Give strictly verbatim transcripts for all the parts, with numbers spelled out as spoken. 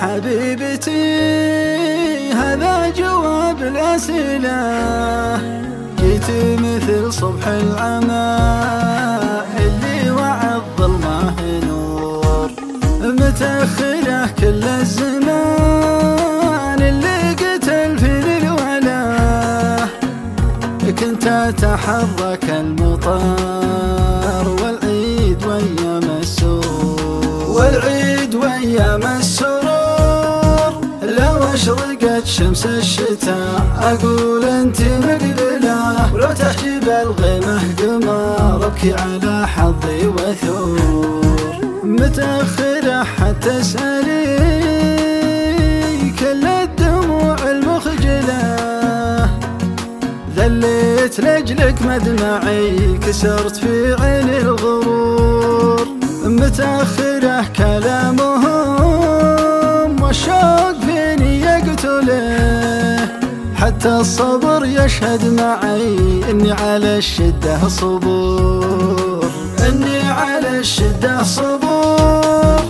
حبيبتي هذا جواب الأسئلة، جيتي مثل صبح العماء اللي وعى الظلمة نور، متأخرة كل الزمان اللي قتل في الولا، كنت أتحرك المطار والعيد وأيام السرور، والعيد وأيام السرور لو أشرقت شمس الشتاء أقول أنت مقبلة، ولو تحجب الغيمة قمر أبكي على حظي وثور، متأخرة حتى اسألي كل الدموع المخجلة، ذليت لأجلك مدمعي كسرت في عيني الغرور، متأخرة كلامهم والشوق فيني يقتله، حتى الصبر يشهد معي إني على الشدة صبور، إني على الشدة صبور.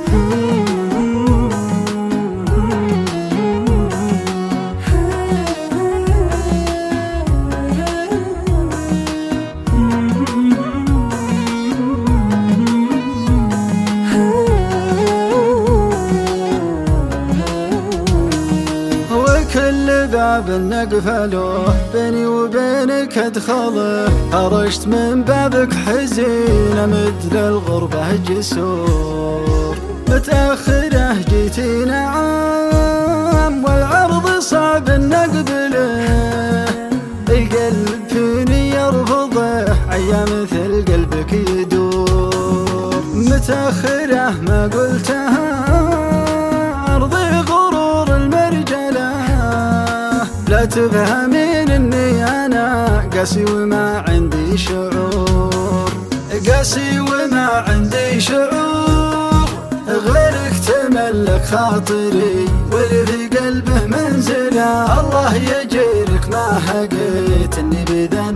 كل باب نقفله بيني وبينك ادخله، خرجت من بابك حزين امد للغربة جسور، متأخرة جيتي نعم والعرض صعب نقبله، القلب فيني يرفضه عيا مثل قلبك يدور، متأخرة ما قلتها ارضي غرور المرجله، لا تفهمين اني انا قاسي وما عندي شعور، قاسي وما عندي شعور، غيرك تملك خاطري واللي في قلبه منزله، الله يجيرك ما هقيت اني بذنب